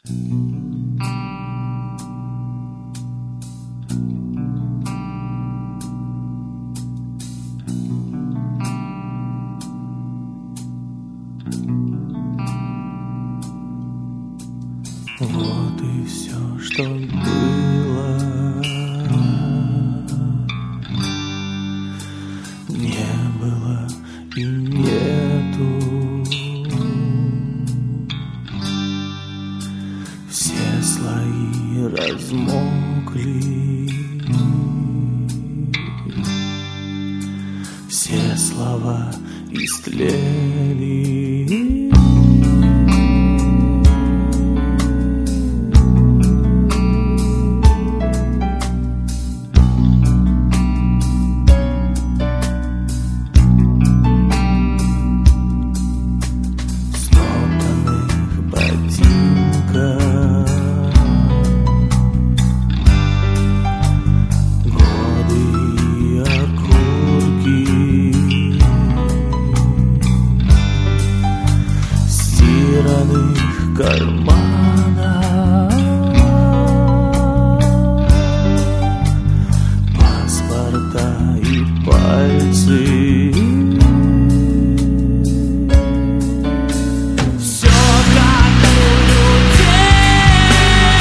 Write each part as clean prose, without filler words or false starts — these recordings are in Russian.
Вот и все, что было. Не было и нету. Все слои размокли. Все слова истлели. Кармана, паспорта и пальцы. Все как у людей,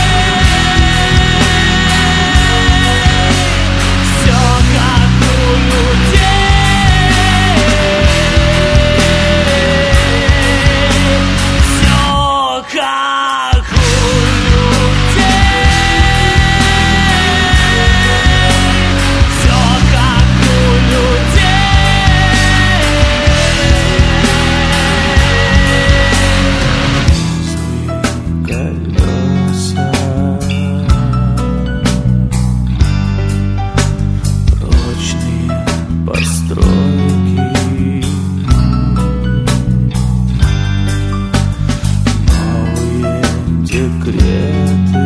все как у людей, все как у людей, все как у людей. Колеса, прочные постройки, новые декреты,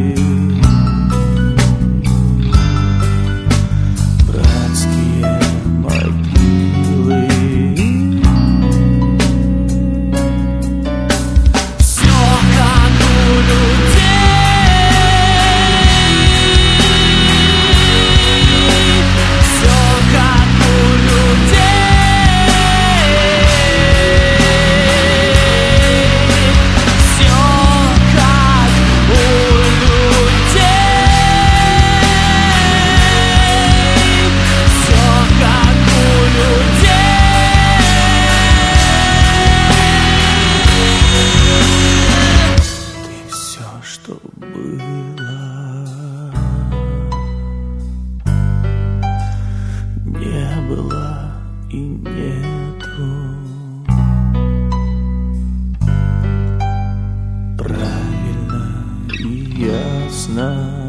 братские могилы. Все как у людей, все как у людей, все как у людей, все как у людей. Ты все, что было, не было и нету. Правильно и ясно.